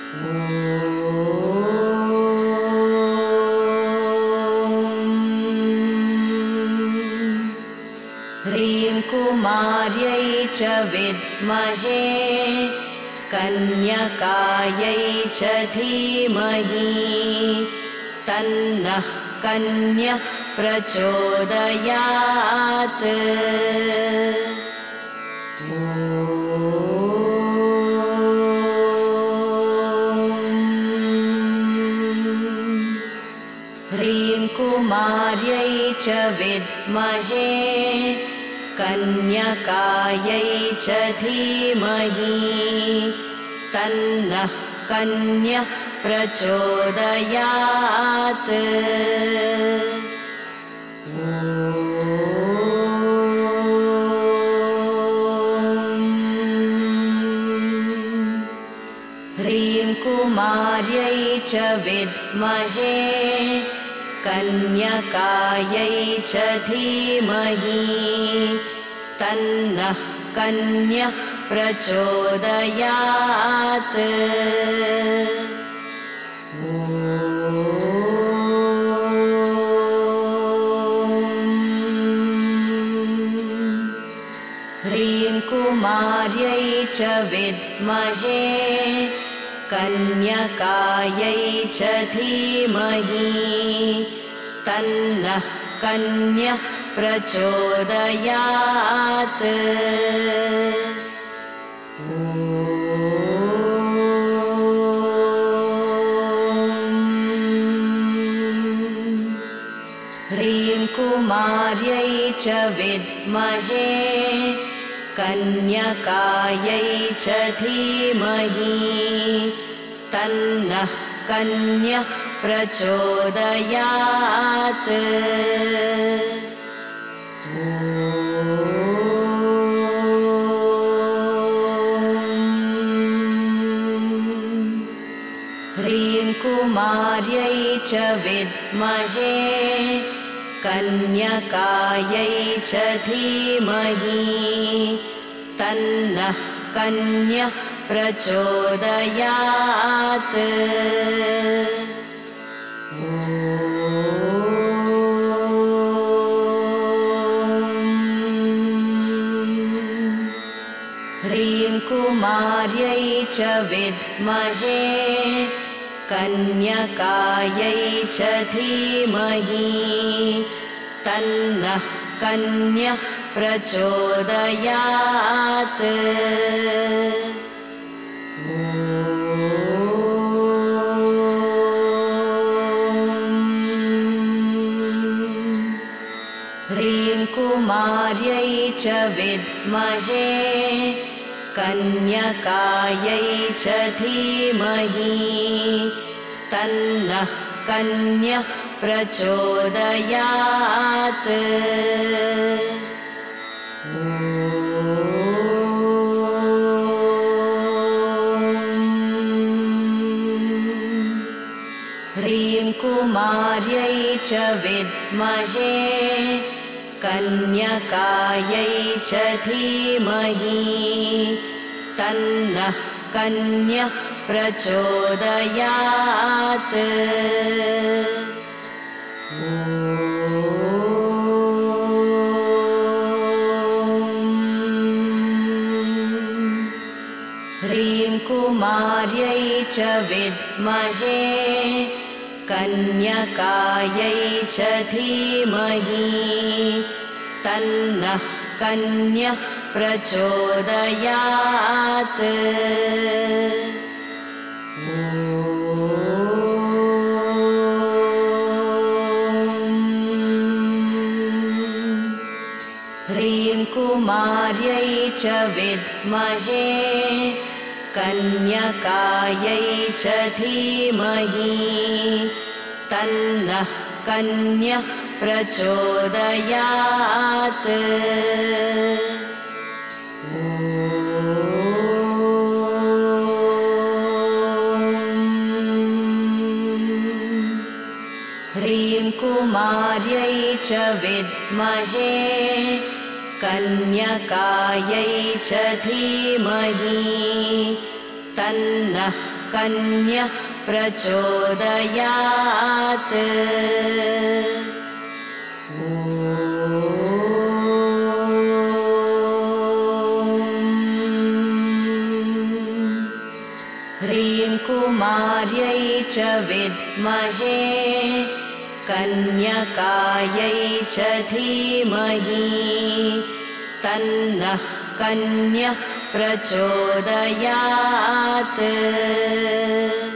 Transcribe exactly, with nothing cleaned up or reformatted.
ह्रीं कुमार्यै च विद्महे कन्यकायै च धीमहि तन्नः कन्यः प्रचोदयात्। ह्रीं कुमार्यै च विद्महे कन्यकायै च धीमहि तन्नः कन्यः प्रचोदयात्। ह्रीं कुमार्यै च विद्महे कन्यकायै च धीमहि तन्नः कन्यः प्रचोदयात्। ह्रीं कुमार्यै च विद्महे कन्यकायै च धीमहि तन्नः कन्यः प्रचोदयात्। ह्रीं कुमार्यै च विद्महे कन्यकायै च धीमहि तन्नः कन्यः प्रचोदयात्। ह्रीं कुमार्यै च विद्महे कन्यकायै च धीमहि तन्नः कन्यः प्रचोदयात्। ह्रीं कुमार्यै च विद्महे कन्यकायै च धीमहि तन्नः कन्यः प्रचोदयात्। ह्रीं कुमार्यै च विद्महे कन्यकायै च धीमहि तन्नः कन्यः प्रचोदयात्। ह्रीं कुमार्यै च विद्महे कन्यकायै च धीमहि तन्नः कन्यः प्रचोदयात्। ह्रीं कुमार्यै च विद्महे कन्यकायै च धीमहि तन्नः कन्यः प्रचोदयात्। ह्रीं कुमार्यै च विद्महे कन्यकायै च धीमहि तन्नः कन्यः प्रचोदयात्। ह्रीं कुमार्यै च विद्महे कन्यकायै च धीमहि तन्नः कन्यः प्रचोदयात् ह्रीं कुमार्यै च विद्महे कन्यकायै च धीमहि तन्नः कन्यः प्रचोदयात्।